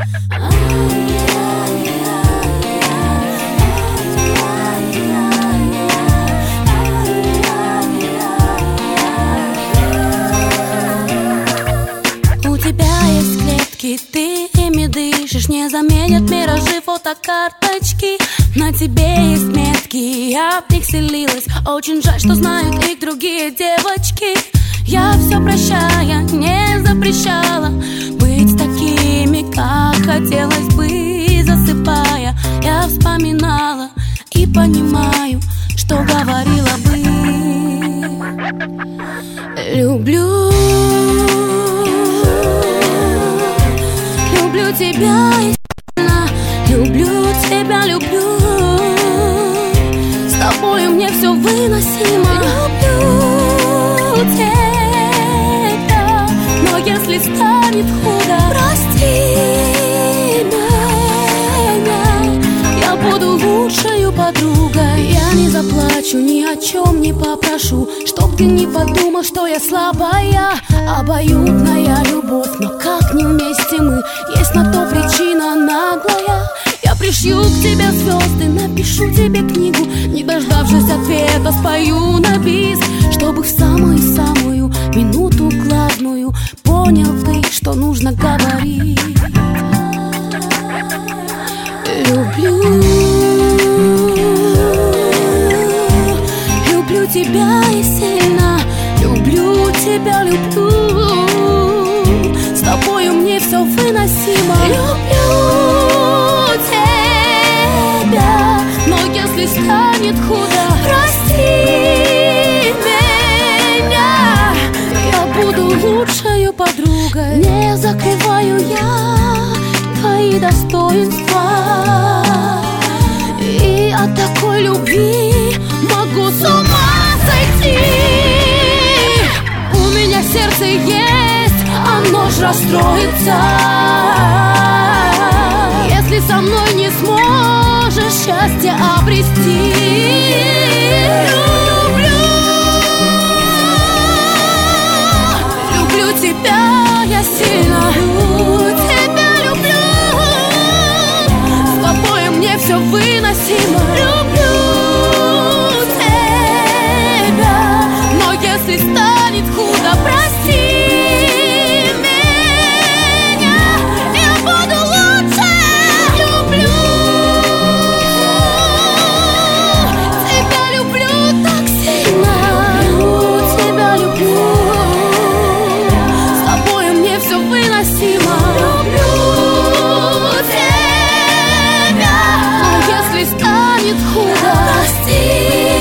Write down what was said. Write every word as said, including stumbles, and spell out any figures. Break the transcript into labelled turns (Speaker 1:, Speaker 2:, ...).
Speaker 1: У тебя есть клетки, ты ими дышишь, не заменят миражи, фотокарточки. На тебе есть метки, я в них селилась. Очень жаль, что знают их другие девочки. Я все прощая, не запрещала быть такими, как хотелось бы. Засыпая, я вспоминала и понимаю, что говорила бы. Люблю, люблю тебя и сильно, люблю тебя, люблю. С тобою мне все выносимо. Люблю тебя, но если станет худо, прости меня, я буду лучшей подругой. Я не заплачу, ни о чем не попрошу, чтоб ты не подумал, что я слабая. Обоюдная любовь, но как не вместе мы, есть на то причина наглая. Я пришью к тебе звезды, напишу тебе книгу, не дождавшись ответа, спою на бис, чтобы в самую-самую минуту главную понял ты, что нужно говорить. Люблю, люблю тебя и сильно, люблю тебя, люблю. С тобою мне все выносимо. Люблю тебя, но если станет худо, прости меня, я буду лучшей подругой. Не закрываю я твои достоинства, и от такой любви могу с ума сойти. У меня сердце есть, оно ж расстроится, если со мной не сможешь счастье обрести. Люблю, люблю тебя я сильно, люблю тебя, люблю. С тобой мне все выносимо. Люблю тебя, но если станет худо, прости. Станет худо, прости.